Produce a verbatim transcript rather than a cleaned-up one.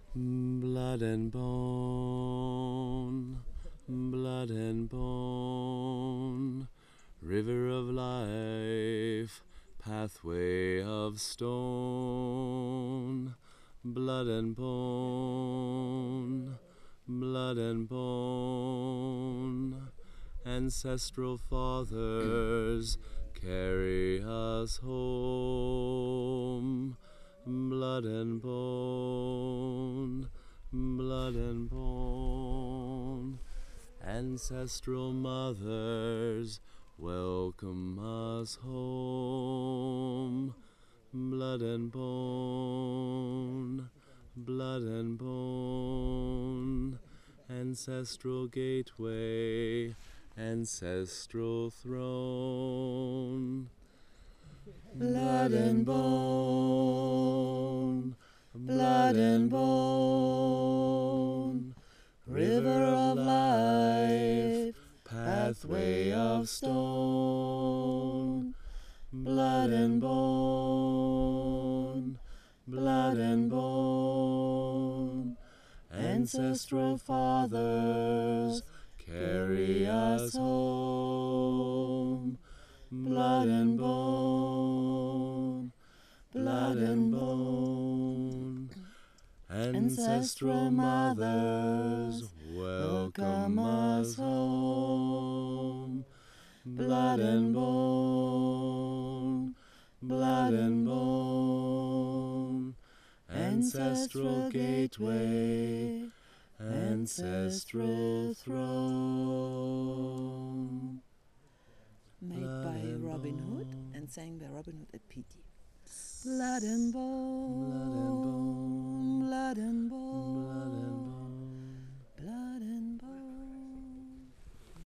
Blood and bone, blood and bone, river of life, pathway of stone. Blood and bone, blood and bone, ancestral fathers, carry us home. Blood and bone, blood and bone, ancestral mothers, welcome us home. Blood and bone, blood and bone, ancestral gateway, ancestral throne. Blood and bone, blood and bone, river of life, pathway of stone. Blood and bone, blood and bone, ancestral fathers, carry us home. Blood and bone, blood and bone, ancestral mothers, welcome us home. Blood and bone, blood and bone, ancestral gateway, ancestral throne. Made Blood by and Robin Hood bone. and sang by Robin Hood at P D. Blood and bone, Blood and bone. blood and